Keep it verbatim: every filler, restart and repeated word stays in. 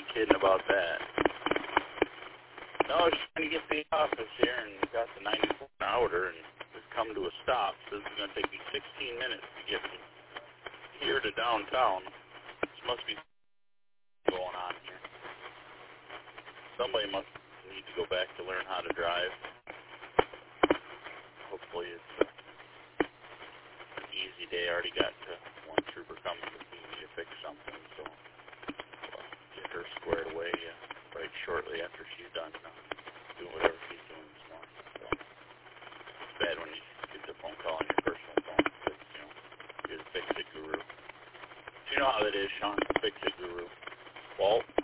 kidding about that. No, I was trying to get to the office here and got the ninety-four outer and it's come to a stop. So this is going to take me sixteen minutes to get from here to downtown. This must be going on here. Somebody must need to go back to learn how to drive. Hopefully it's uh, an easy day. I already got uh, one trooper coming to see me to fix something, so I'll get her squared away uh, right shortly after she's done uh, doing whatever she's doing this morning. So it's bad when you get the phone call on your personal phone, but you know, you're the fix-it guru. You know how that is, Sean, the fix-it guru. Walt?